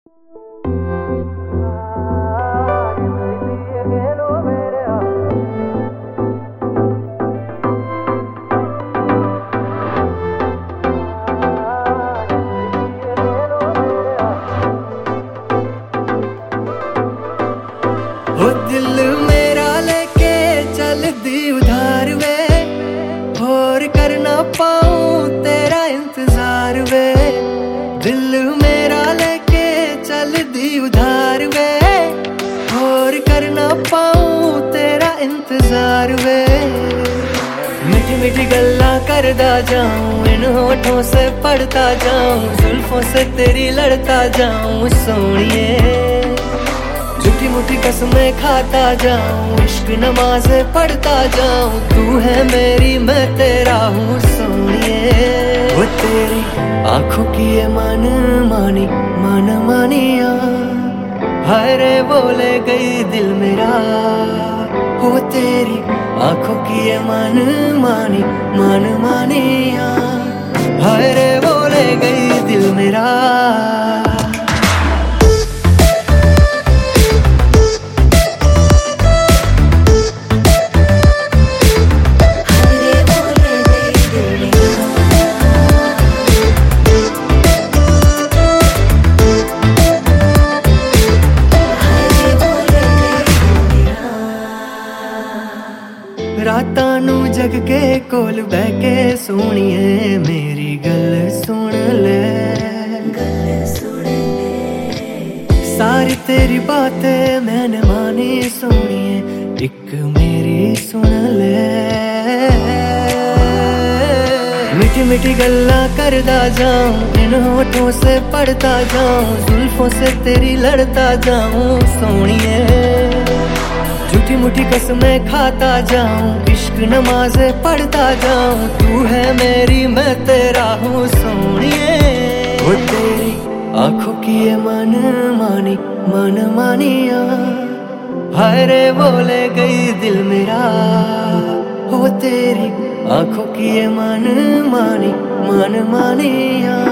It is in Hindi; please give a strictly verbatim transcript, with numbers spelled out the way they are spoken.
वो दिल मेरा लेके चल दी उधार वे, और कर ना पाऊं तेरा इंतजार वे। दिल मेरा लेके चल दी उधार वे, और कर ना पाऊं तेरा इंतजार वे। मीठी मीठी गल्ला करदा जाऊं, इन होठों से पढ़ता जाऊं, जुल्फों से तेरी लड़ता जाऊं सोनिए। झूठी मूठी कसमें खाता जाऊं, इश्क नमाज़ें पढ़ता जाऊं, तू है मेरी मैं तेरा हूँ सोनिए। वो तेरी आंखों की ये मन मानी मन मानिया, हाय रे बोले गई दिल मेरा। वो तेरी आंखों की ये मन मानी मन मानिया, हाय रे बोले गई दिल मेरा। रातां नू जग के कोल बह के सोनिए, मेरी गल सुन ले गल सुन ले। सारी तेरी बातें मैंने मानी सोनिए, एक मेरी सुन ले। मीठी मीठी गल्ला करदा जाऊं, इन होठों से पढ़ता जाऊं, जुल्फों से तेरी लड़ता जाऊं सोनिए। झूठी मूठी कसमें खाता जाऊं, इश्क नमाज़ें पढ़ता जाऊं, तू है मेरी मैं तेरा हूँ सोनिए। वो तेरी आंखों की ये मन मानी मन मानिया, हाय रे बोले गई दिल मेरा। वो तेरी आंखों की ये मन मानी मन मानिया,